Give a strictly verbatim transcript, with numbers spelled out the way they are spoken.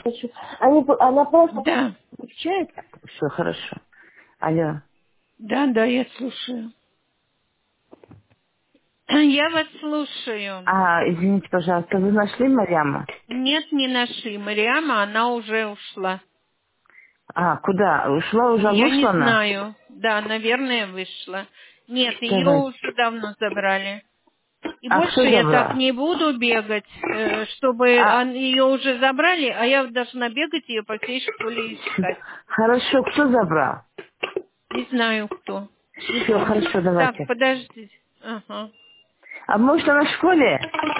Они, она просто Да, отвечает. Все хорошо. Алло. да, да, я слушаю. Я вас слушаю. А, извините, пожалуйста, вы нашли Марьяма? Нет, не нашли. Мариама, она уже ушла. А, куда? Ушла уже, Я не вышла она? знаю. Да, наверное, вышла. Нет, ее Давай. уже давно забрали. И А больше кто я так забрал? не буду бегать, э, чтобы А, ее уже забрали, а я должна бегать ее по всей школе искать. хорошо, кто забрал? Не знаю кто. Не Все, помню. хорошо, Так, давайте. подожди. Ага. А может она в школе?